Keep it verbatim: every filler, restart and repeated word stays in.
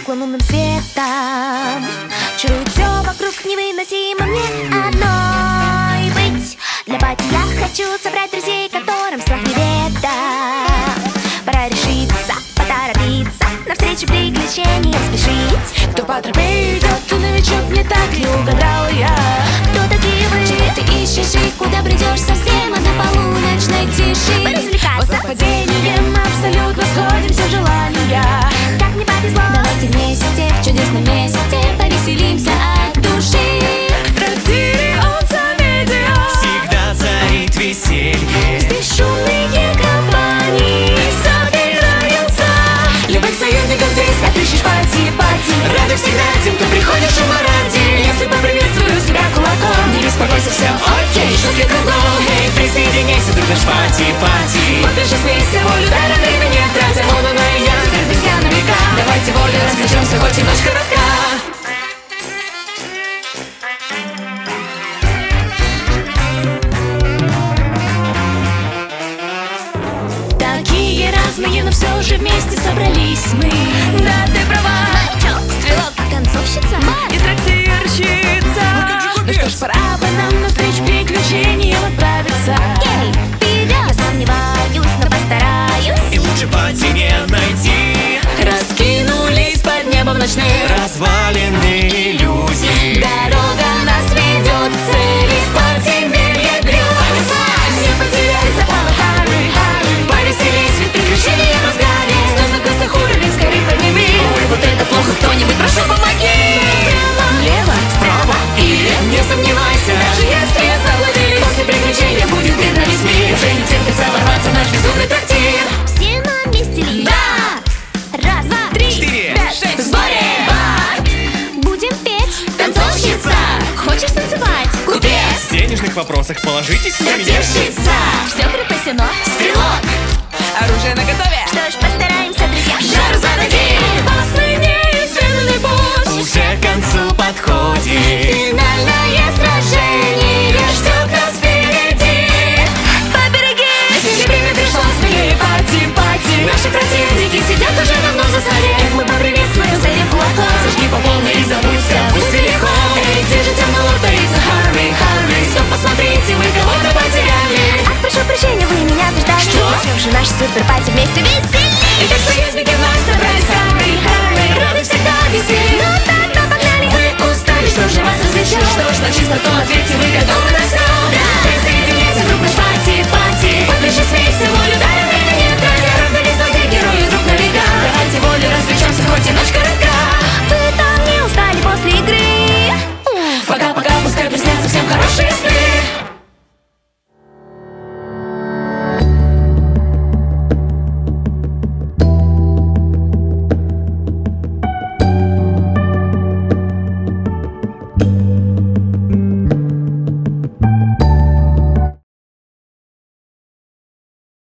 тусклым лунным светом. Чарует все вокруг невыносимо мне одной быть. Для пати я хочу собрать друзей, которым страх неведом. Пора решиться, поторопиться, навстречу приключениям спешить. Кто по тропе идет, ты новичок, не так ли угадал я? Кто такие вы? Чего ты ищешь и куда придешь совсем от полуночной тиши? Поразвлекаться. По совпадениям абсолютно сходимся в желания. Как мне повезло. Давайте вместе в чудесном месте повеселимся от души. В трактире Олдса Медиа всегда царит веселье. здесь шумные компании собираются. Любых союзников здесь отыщешь пати, пати. Рады всегда тем, кто приходит шума ради. Если поприветствую себя кулаком, Не беспокойся, все окей, шутки кругом. Эй, присоединяйся, тут наш пати-пати. подпиши, смейся, волю, дай на время не тратя. Он, она и я, теперь друзья на века. Давайте волю развлечемся, хоть немножко коротка. Такие разные, но все же вместе собрались мы. Да, ты права. Новичок, стрелок, танцовщица, И трактирщица. Ну что ж, пора бы нам навстречу приключениям отправиться. ей, вперед. Я сомневаюсь, но постараюсь. И лучше пати не найти. Раскинулись под небом ночным Развалины иллюзий. Дорога нас ведет к цели, в подземелье грез. Не потеряй запала, Харри, Харри. Повеселись, ведь приключения в разгаре. Снова на костях уровень, скорее подними. Ой, вот это плохо, кто-нибудь, прошу, помоги. Влево, вправо или Не сомневайся, даже если заблудились, после приключения будет видно весь мир. Уже не терпится ворваться в наш безумный трактир. Все на месте ли? Да! Раз, два, три, четыре, пять, В сборе! Бар! будем петь. Танцовщица! Хочешь танцевать? Купец! в денежных вопросах положитесь на меня. Трактирщица! Все припасено. Стрелок! Оружие наготове! Что ж, постараемся, друзья. Жар зададим! Опасный неизведанный путь! Уже к концу подходит. Финальное сражение ждет нас впереди! По береги! На силе время пришло смелее пати-пати! Наши противники сидят уже давно в засаде. Их мы поприветствуем своим кулаком. Зажги по полной и забудься, пусть легко. Эй, где же темный лорд таится? Харви, Харви! Стоп, посмотрите, мы кого-то потеряли! Ах, прошу прощения, вы меня заждали. Что? Начнем же наш супер-пати вместе веселее. И как союзники вновь собрались, Харви, Харви! Рады всегда веселье! Ну тогда погнали. Вы устали, что же вас развлечет? Что ж, на чистоту ответьте, вы готовы?